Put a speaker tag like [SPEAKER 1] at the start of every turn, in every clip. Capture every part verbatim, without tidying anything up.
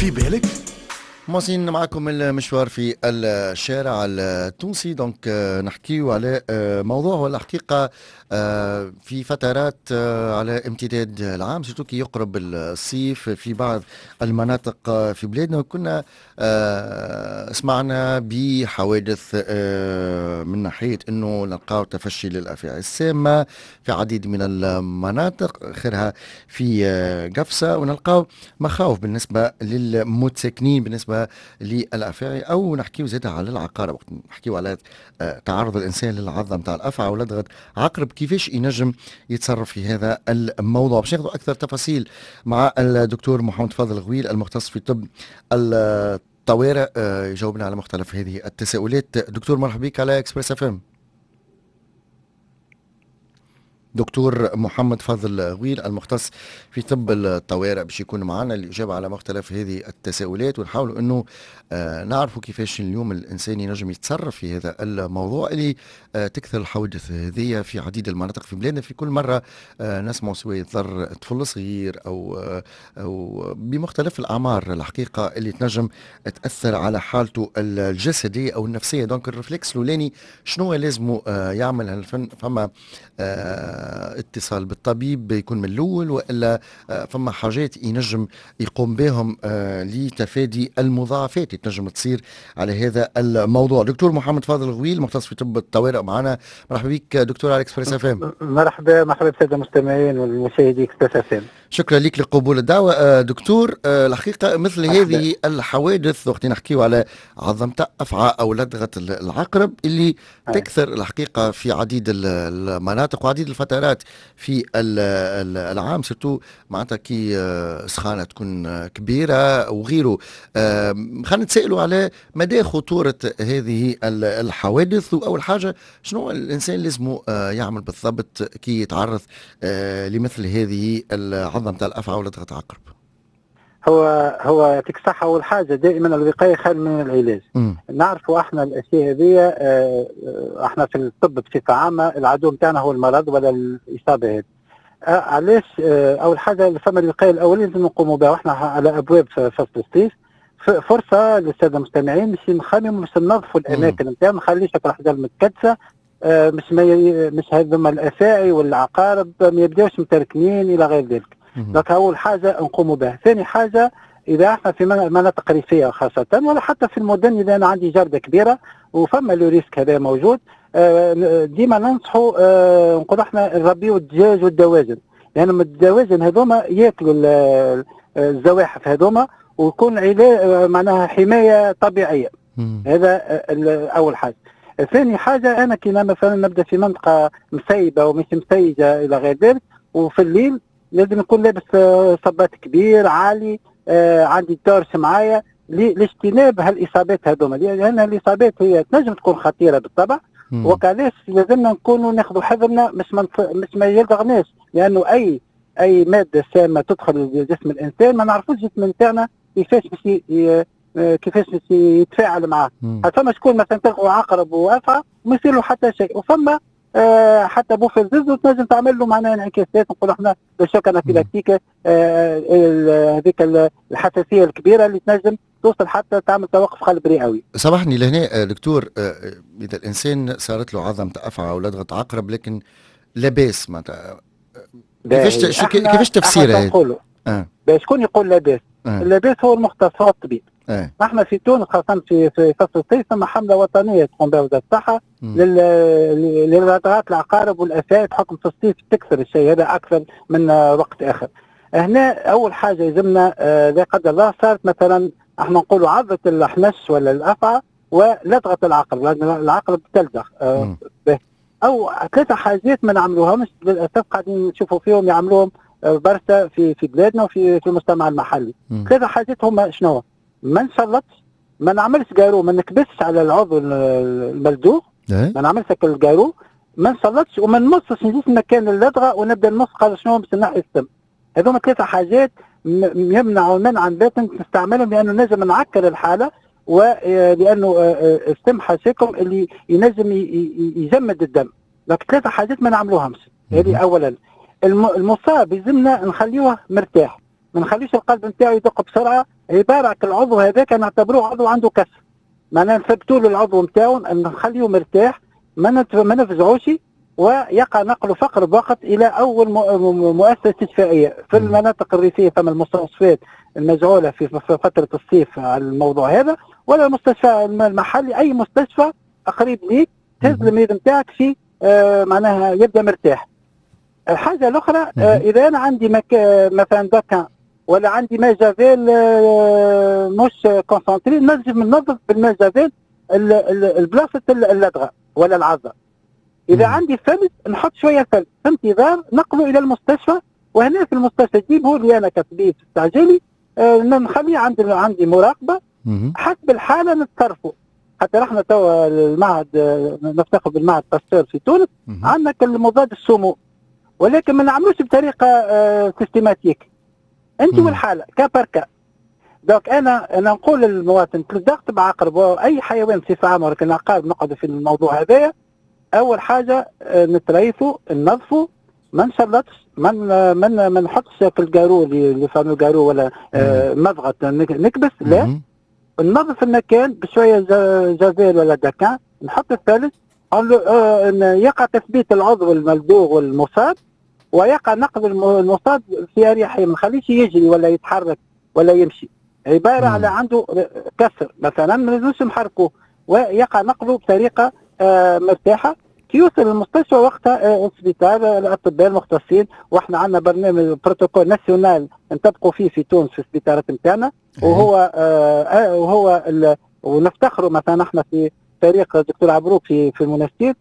[SPEAKER 1] في بالك؟
[SPEAKER 2] مواصلين معكم المشوار في الشارع التونسي. دونك آه، نحكيو على آه، موضوع هو الحقيقة آه، في فترات آه، على امتداد العام، سيرتو كي يقرب الصيف في بعض المناطق آه، في بلادنا. كنا آه، سمعنا بحوادث آه، من ناحية انه نلقاو تفشي للافاعي السامة في عديد من المناطق، اخرها في آه، قفصة، ونلقاو مخاوف بالنسبة للمتساكنين بالنسبة للافاعي، او نحكيو زيادة على العقارب، وقت نحكيو على آه، تعرض الانسان للعضه نتاع الافعى ولدغه عقرب، كيفاش ينجم يتصرف في هذا الموضوع. باش ناخذ اكثر تفاصيل مع الدكتور محمد فاضل غويل المختص في طب الطوارئ آه، يجاوبنا على مختلف هذه التساؤلات. دكتور مرحبا بك على اكسبريس اف ام. دكتور محمد فاضل غويل المختص في طب الطوارئ باش يكون معنا للإجابة على مختلف هذه التساؤلات، ونحاولوا أنه آه نعرفوا كيفاش اليوم الإنسان ينجم يتصرف في هذا الموضوع اللي آه تكثر الحوادث هذه في عديد المناطق في بلادنا. في كل مرة آه نسمع سواء يضر طفل صغير أو, آه أو بمختلف الأعمار الحقيقة اللي تنجم تأثر على حالته الجسدية أو النفسية. دونك الرفلكس الأولاني شنو لازم آه يعمل؟ هل فما آه اتصال بالطبيب يكون من الاول، والا فما حاجات ينجم يقوم بهم لتفادي المضاعفات اللي تنجم تصير على هذا الموضوع؟ دكتور محمد فاضل غويل مختص في طب الطوارئ معنا. مرحبا بك دكتور على اكسبريس اف ام.
[SPEAKER 3] مرحبا مرحبا بالساده المستمعين والمشاهدين اكسبريس اف ام.
[SPEAKER 2] شكرا لك لقبول الدعوة دكتور. الحقيقة مثل هذه الحوادث وقت نحكيو على عظمة أفعى أو لدغة العقرب اللي أي. تكثر الحقيقة في عديد المناطق وعديد الفترات في العام، سيرتو معناتها كي سخانة تكون كبيرة وغيره. خلينا نتسائلوا على مدى خطورة هذه الحوادث، وأول حاجة شنو الإنسان لازم يعمل بالضبط كي يتعرض لمثل هذه العظمة نتاع الافعى ولا ضغط عقرب؟
[SPEAKER 3] هو هو يعطيك الصحه. اول حاجه دائما الوقايه خير من العلاج. م. نعرفوا احنا الاشياء هذه، احنا في الطب بصفه عامه العدو نتاعنا هو المرض ولا الاصابه هذه. علاش؟ اول حاجه فما الوقايه الاوليه لازم نقوموا بها، واحنا على ابواب فصل الصيف فرصه للساده المستمعين باش نخمموا باش ننظفوا الاماكن نتاعنا، ما نخليش الحجر متكدسه، مش ما مش هذوما الافاعي والعقارب ما يبداوش متركنين الى غير ذلك. دونك اول حاجه نقوموا بها. ثاني حاجه اذا احنا في مناطق ريفيه خاصه ولا حتى في المدن، اذا انا عندي جرده كبيره وفما لو ريسك هذا موجود، ديما ننصحوا نقولوا احنا نربيوا الدجاج والدواجن، لان يعني الدواجن هذوما ياكلوا الزواحف هذوما ويكون علاج معناها حمايه طبيعيه. هذا اول حاجه. ثاني حاجه انا كي مثلا نبدا في منطقه مسيبه ومش مسيجه الى غير ذلك، وفي الليل لازم نكون لابس صباط كبير عالي، آه عندي تورش معايا لاجتناب هالاصابات هذوما، لان الاصابات هي تنجم تكون خطيره بالطبع، وكذلك لازمنا نكونوا ناخذوا حذرنا مش من مش ما يلدغناش، لانه اي اي ماده سامه تدخل جسم الانسان ما نعرفوش الجسم نتاعنا كيفاش باش كيفاش يتفاعل معاه. فما شكون مثلا تلقوا عقرب وافعى وما يصير له حتى شيء، وفما آه حتى بوفر زز وتنجم تعمل له معناها انعكاسات، نقولوا احنا بالشوكه انافيلاكتيك، هذيك آه الحساسيه الكبيره اللي تنجم توصل حتى تعمل توقف قلب رئوي.
[SPEAKER 2] سامحني لهنا دكتور، آه اذا الانسان صارت له عظمه افعى او لدغه عقرب لكن لاباس، معناتها كيفاش كيفاش تفسيرها؟
[SPEAKER 3] اه شكون يقول لاباس؟ آه. اللاباس هو المختص، هو الطبيب. آه. احنا في تونس خاصه في في فصل الصيف ثم حمله وطنيه تقوم بها وزاره الصحه للرضعات العقارب والافاعي بحكم في الصيف تكثر الشيء هذا اكثر من وقت اخر. هنا اول حاجه يلزمنا آه لا قدر الله صارت مثلا احنا نقولوا عضه الحنش ولا الافعى ولدغه العقرب، لان العقرب تلدغ آه او ثلاثه حاجات ما نعملوهمش للاسف، قاعدين نشوفوا فيهم يعملوهم برشا في في بلادنا وفي في المجتمع المحلي. ثلاثه حاجات هما شنو؟ ما نسلطش، ما نعملش قارو، ما نكبسش على العضو الملدوغ، ما نعملش القارو، ما نسلطش، وما نمصش نجيش مكان اللدغه ونبدا نمص قال شنو باش نحي السم. هذوما ثلاثه حاجات يمنعوا منعا باتا نستعملهم، لانه نجم نعكر الحاله، ولانه السم حاشاكم اللي ينجم يجمد الدم. لكن ثلاثه حاجات ما نعملوهمش. هذه اولا. المصاب يلزمنا نخليوه مرتاح، ما نخليش القلب نتاعو يدق بسرعه عباره عن العضو هذاك نعتبروه عضو عنده كسر، معناها نثبتوا له العضو نتاعو نخليه مرتاح، ما ما نفزعوش، ويقع نقله في اقرب وقت الى اول مؤسسه استشفائيه. في المناطق الريفيه ثم المستوصفات المجعوله في فتره الصيف على الموضوع هذا، ولا المستشفى المحلي، اي مستشفى قريب ليك تهز المريض نتاعك في آه معناها يبدا مرتاح. الحاجه الاخرى آه اذا انا عندي مك... مثلا دكان ولا عندي ماء جافيل آه مش كونسنتري، نجم ننظف بالماء جافيل البلاصه اللدغه ولا العظه. اذا مم. عندي ثلج نحط شويه ثلج في انتظار نقله الى المستشفى، وهنا في المستشفى تجيبه لي انا كطبيب استعجالي آه نخليه عندي عندي مراقبه مم. حسب الحاله نتصرفوا. حتى احنا توا المعهد آه نفتخر بالمعهد باستور في تونس عندنا المضاد السموم، ولكن ما نعملوش بطريقه آه سيستماتيك، انت والحاله كابركا. دوك انا انا نقول للمواطن تلدغت بعقرب او اي حيوان بصفه عامه، ولكن العقارب نقعد في الموضوع هذايا، اول حاجه نتريثوا ننظفوا، ما نشلطش، ما من ما نحطش القارو اللي فهموا القارو ولا آه مضغط نكبس، لا ننظف المكان بشويه جافيل ولا دكان، نحط الثلج، آه يقع تثبيت العضو الملدوغ والمصاب، ويقع نقل المصاب في اريحيه، ما نخليش يجري ولا يتحرك ولا يمشي، عباره على عنده كسر مثلا ما نقدروش نحركوه، ويقع نقله بطريقه آه مرتاحه. كي يوصل المستشفى وقتها آه السبيطار آه الاطباء المختصين، واحنا عندنا برنامج بروتوكول ناسيونال نطبقوا فيه في تونس في السبيطارات نتاعنا، وهو آه آه وهو ونفتخروا مثلا احنا في فريق الدكتور عبروك في في المنستير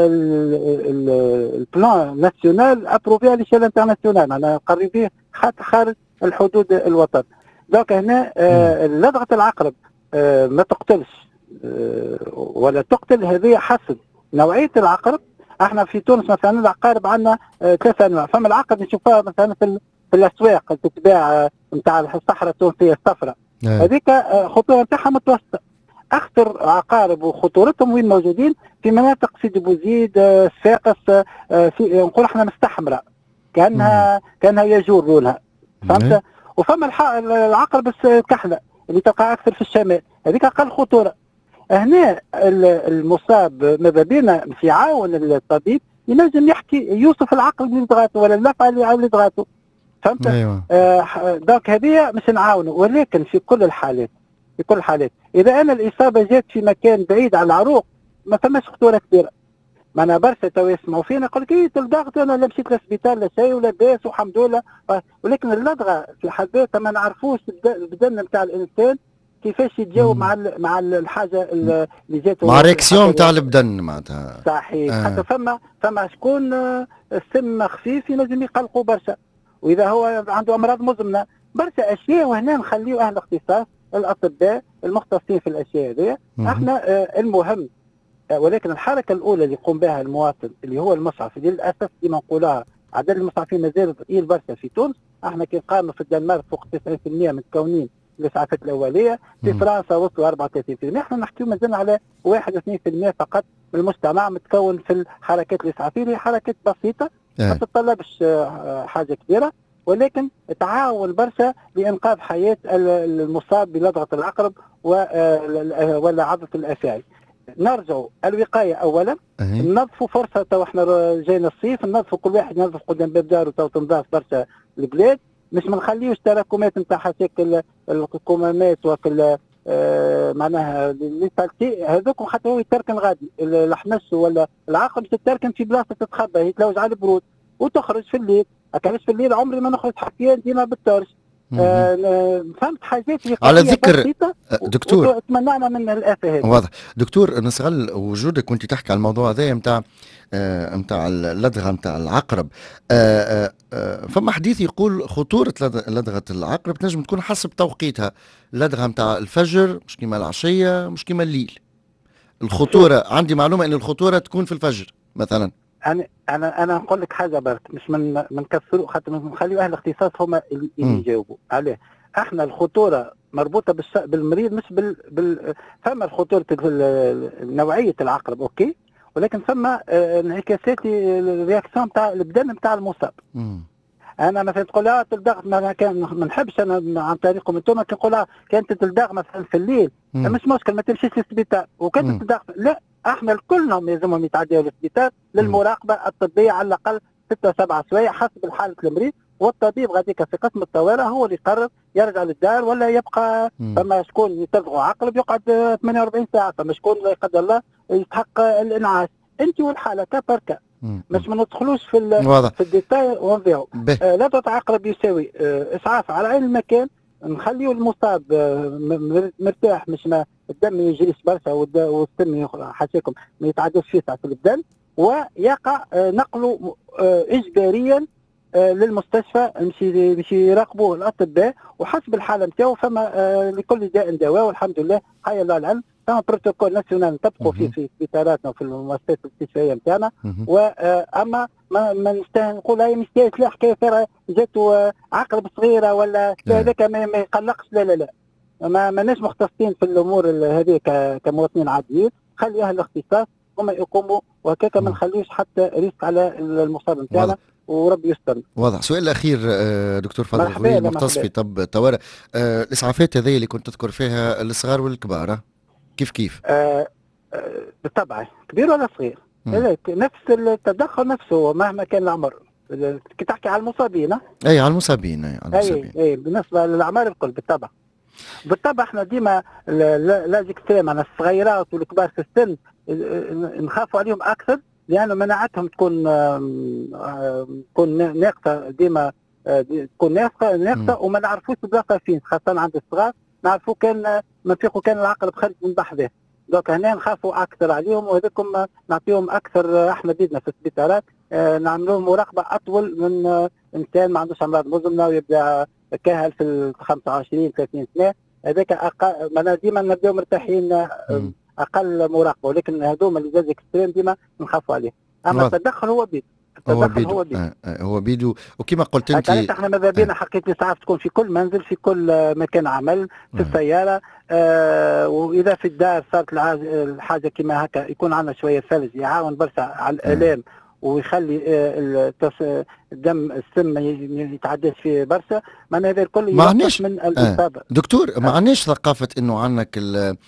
[SPEAKER 3] البلان ناسيونال ابروفي على شيل انترناسيونال، معناها قريب فيه حتى خارج الحدود الوطن. دونك هنا آه لدغه العقرب آه ما تقتلش آه ولا تقتل، هذه حسب نوعيه العقرب. احنا في تونس مثلا العقارب عندنا آه ثلاث انواع، فما العقرب نشوفها مثلا في, في الاسواق اللي تتباع نتاع آه الصحراء التونسيه الصفراء، هذيك آه خطوره نتاعها متوسطه. اخطر عقارب وخطورتهم وين موجودين؟ في مناطق سيدي بوزيد آه صفاقس آه في نقول احنا مستحمره كانها كانها يجور لونها، فهمت؟ وفما العقرب الكحله اللي تقع اكثر في الشمال، هذيك اقل خطوره. هنا المصاب ماذا بينا في عاون الطبيب ينجم يحكي يوصف العقرب اللي ضغطه ولا اللفعه اللي ضغطه، فهمت؟ أيوة. آه دونك هذه مش نعاونه، ولكن في كل الحالات في كل الحالات اذا انا الاصابه جات في مكان بعيد عن العروق ما فماش خطوره كبيره. معنا برشا تو يسمعوا فينا يقول لك ايه تلدغت انا لا مشيت للسبيطار لا شيء ولا باس والحمد لله، ولكن اللدغه في حد ذاتها ما نعرفوش البدن نتاع الانسان كيفاش يتجاوب مع مع الحاجه اللي جاته
[SPEAKER 2] مع رياكسيون نتاع البدن معناتها.
[SPEAKER 3] صحيح. آه. حتى فما فما شكون السم خفيف ينجم يقلقوا برشا، واذا هو عنده امراض مزمنه برشا اشياء، وهنا نخليو اهل الاختصاص الاطباء المختصين في الاشياء هذه. احنا آه المهم آه ولكن الحركه الاولى اللي يقوم بها المواطن اللي هو المسعف، اللي للاسف ديما نقولها عدد المسعفين مازال ثقيل برشا في تونس. احنا كي نقارنوا في الدنمارك فوق تسعين بالمئة متكونين الاسعافات الاوليه، في فرنسا وصلوا أربعة وثلاثين بالمئة، احنا نحكيو مازلنا على واحد اثنين بالمئة فقط من المجتمع متكون في الحركات الاسعافيه، اللي حركات بسيطه ما تتطلبش حاجه كبيره، ولكن تعاون برشا لانقاذ حياه المصاب بلدغه العقرب ولا عضه الافاعي. نرجعوا الوقايه اولا، ننظفوا فرصه. تو احنا جاينا الصيف، ننظفوا كل واحد ينظف قدام باب داره، تو تنظاف برشا البلاد، مش ما نخليوش تراكمات نتاع هذيك الكمامات وكل آه معناها لي هذوك، حتى هو يتركن غادي الحمص ولا العقرب تتركن في بلاصه تتخبى، يتلوج على البرود وتخرج في الليل. علاش في الليل عمري ما نخرج حكيان ديما بالتورش. آه فهمت حاجات
[SPEAKER 2] على ذكر دكتور
[SPEAKER 3] تمنعنا من الافه هذه.
[SPEAKER 2] واضح دكتور، نستغل وجودك وانت تحكي على الموضوع هذا نتاع نتاع اللدغه نتاع العقرب. آه آه فما حديث يقول خطوره لدغه العقرب تنجم تكون حسب توقيتها، اللدغه نتاع الفجر مش كيما العشيه مش كيما الليل. الخطوره عندي معلومه ان الخطوره تكون في الفجر مثلا.
[SPEAKER 3] انا انا انا نقول لك حاجه برك، مش من من نكسروا خاطر نخليو اهل الاختصاص هما اللي يجاوبوا عليه. احنا الخطوره مربوطه بالش... بالمريض مش بال, بال... فما الخطوره نوعيه العقرب اوكي، ولكن فما انعكاسات الرياكسيون تاع البدن تاع المصاب. انا مثلا تقول لها تلدغ، ما كان ما نحبش انا عن طريقكم انتم كي نقول لها كانت تلدغ مثلا في الليل
[SPEAKER 2] مم.
[SPEAKER 3] مش مشكل ما تمشيش للسبيطار، وكانت تلدغ لا احنا كلهم لازمهم يتعداو للسبيطار للمراقبه الطبيه على الاقل ستة سبعة سوايع حسب حاله المريض، والطبيب غاديك في قسم الطوارئ هو اللي يقرر يرجع للدار ولا يبقى. فما شكون يتلغوا عقب يقعد ثمانية وأربعين ساعه، فما شكون لا يقدر الله يستحق الانعاش. انت والحاله كبركه مش ما ندخلوش في في الديتاي ونضيعوا. آه لا تتعقرب يساوي آه اسعاف على عين المكان، نخليو المصاب آه مرتاح مش ما الدم ما يجريش برشا والدم حاشاكم ما يتعداش فيه ساعه البدن، ويقع آه نقله آه اجباريا آه للمستشفى مشي مشي يراقبوه الاطباء وحسب الحاله نتاعو. فما آه لكل داء دواء والحمد لله حي الله العلم. فما بروتوكول ناسيونال نطبقوا فيه في سبيطاراتنا وفي المؤسسات الاستشفائيه نتاعنا. واما ما ما نقول هاي مش لا حكايه ترى جاتو عقرب صغيره ولا هذاك ما يقلقش، لا لا لا ما ماناش مختصين في الامور هذه كمواطنين عاديين، خلي اهل الاختصاص هما يقوموا وهكاك ما نخليوش حتى ريسك على المصاب نتاعنا وربي يستر.
[SPEAKER 2] واضح. سؤال الاخير دكتور فاضل الغويل مختص في طب الطوارئ، الاسعافات هذه اللي كنت تذكر فيها الصغار والكبار كيف كيف؟
[SPEAKER 3] آه آه بالطبع كبير ولا صغير نفس التدخل نفسه مهما كان العمر. كي تحكي على المصابين
[SPEAKER 2] اي على المصابين اي على المصابين
[SPEAKER 3] اي, أي بالنسبه للاعمار الكل بالطبع. بالطبع احنا ديما لاجيكستريم على الصغيرات والكبار في السن نخافوا عليهم اكثر لان مناعتهم تكون تكون ناقصه ديما تكون ناقصه ناقصه وما نعرفوش بلاصه فين، خاصه عند الصغار نعرفوا كان منفيقوا كان العقرب خارج من بحذاه. دوك هنا نخافوا اكثر عليهم وهذاكم نعطيهم اكثر. احنا بيدنا في السبيطارات اه نعملوا مراقبه اطول من اه انسان ما عندوش امراض مزمنه ويبدا كاهل في ال خمسة وعشرين ثلاثين سنه، هذاك اقل. ما ديما نبداو مرتاحين اه اقل مراقبه، ولكن هذوما اللي زاد اكستريم ديما نخافوا عليه. اما التدخل هو بيد
[SPEAKER 2] هو بيدو هو بيدو, آه هو بيدو وكما قلت انت
[SPEAKER 3] احنا ماذا بينا حقيقه الاسعاف تكون في كل منزل في كل مكان عمل في السياره. آه واذا في الدار صارت الحاجه كما هكا يكون عندنا شويه ثلج يعاون برشا على الالام ويخلي آه الدم السم ما يتعداش فيه برشا. معناها هذا الكل يوقف من الاصابه.
[SPEAKER 2] آه دكتور ما عندناش ثقافه انه عندك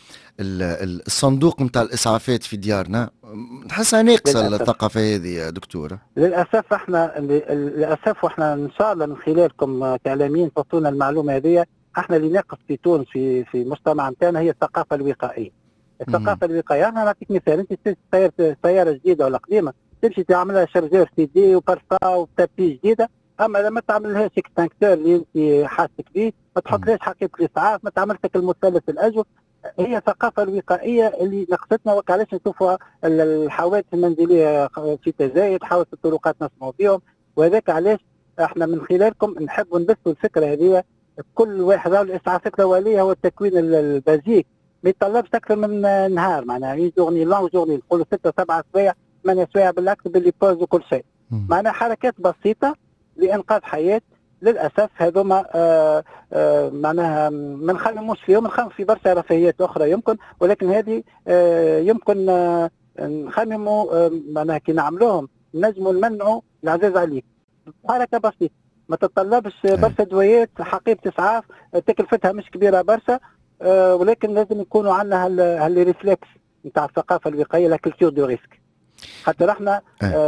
[SPEAKER 2] الصندوق نتاع الاسعافات في ديارنا، نحسها ناقصه الثقافه هذه يا دكتوره.
[SPEAKER 3] للاسف احنا للاسف واحنا ان شاء الله من خلالكم كاعلاميين تعطونا المعلومه هذه. احنا اللي ناقص في تونس في في المجتمع نتاعنا هي الثقافه الوقائيه. الثقافه الوقائيه انا نعطيك مثال، انت سياره سياره جديده ولا قديمه تمشي تعملها شارجور سي دي وبارفا وتابي جديده، اما لما تعملهاش اكستنكتور اللي انت حاسك به ما تحطلهاش حقيبه الاسعاف ما تعملتك المثلث الاجوف. هي الثقافه الوقائيه اللي نقصتنا وعلاش نشوفوا الحوادث المنزليه في تزايد، حوادث الطرقات نسمعوا فيهم، وهذاك علاش احنا من خلالكم نحبوا نبثوا الفكره هذه. كل واحد راهو الاسعافات الاوليه هو التكوين البازيك ما يتطلبش اكثر من نهار، معناها اي جورني لون جورني نقولوا ستة سبعة سوايع ثمانية سوايع بالعكس باللي بوز وكل شيء. معناها حركات بسيطه لانقاذ حياه. للاسف هذوما آه آه معناها ما نخمموش فيهم، نخمم في برشا رفاهيات اخرى يمكن، ولكن هذه آه يمكن آه نخمموا آه معناها كي نعملوهم نجموا نمنعوا العزاز عليك. حركه بسيطه ما تتطلبش برشا دويات حقيبه اسعاف تكلفتها مش كبيره برشا، آه ولكن لازم يكونوا عندنا هالريفلكس نتاع الثقافه الوقائيه لا كولتور دو ريسك. حتى احنا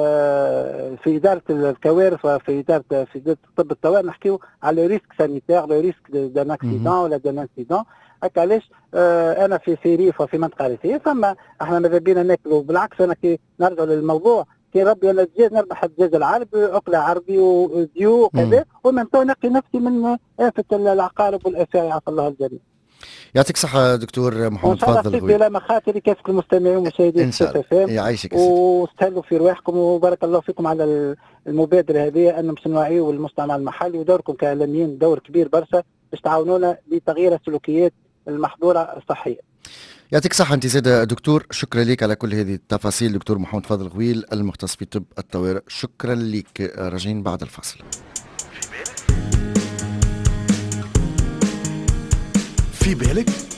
[SPEAKER 3] آه في اداره الكوارث وفي اداره في اداره طب الطوارئ نحكيو على ريسك سانيتير لو ريسك دان اكسيدون ولا دان انسيدون. هكا علاش آه انا في في ريف وفي منطقه ريفيه فما احنا ماذا بينا ناكلوا. بالعكس انا كي نرجع للموضوع كي ربي انا الدجاج نربح الدجاج العربي اكله عربي وديو وكذا، ومن تو نقي نفسي من آفة العقارب والافاعي عفى الله الجميع.
[SPEAKER 2] يعطيك الصحة دكتور محمد فاضل الغويل.
[SPEAKER 3] إلى مخاطر كافة المستمعين ومشاهدين الشاشة
[SPEAKER 2] يعيشك
[SPEAKER 3] واستهلوا في رواحكم وبارك الله فيكم على المبادرة هذه أن باش نوعيوا المجتمع المحلي، ودوركم كإعلاميين دور كبير برشا باش تعاونونا لتغيير السلوكيات المحظورة الصحية.
[SPEAKER 2] يعطيك صحة أنت زاد دكتور، شكرا لك على كل هذه التفاصيل دكتور محمد فاضل الغويل المختص في طب الطوارئ. شكرا لك. راجعين بعد الفاصل.
[SPEAKER 1] في بالك